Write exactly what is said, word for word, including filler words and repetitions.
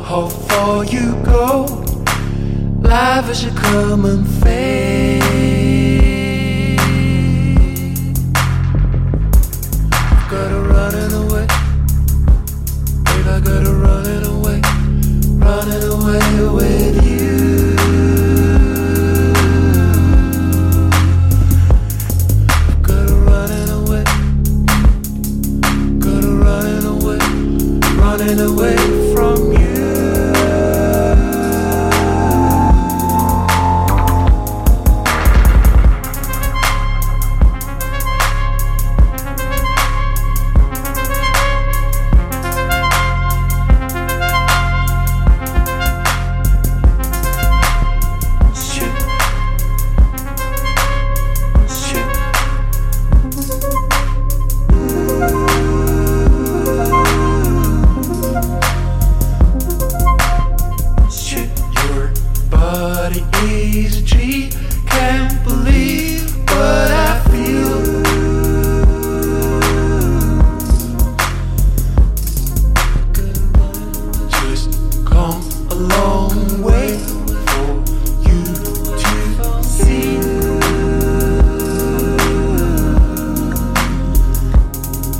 How far you go, life is a common fate. Gotta running away, babe, I gotta running away, running away with you. Gotta running away, gotta running away, running away.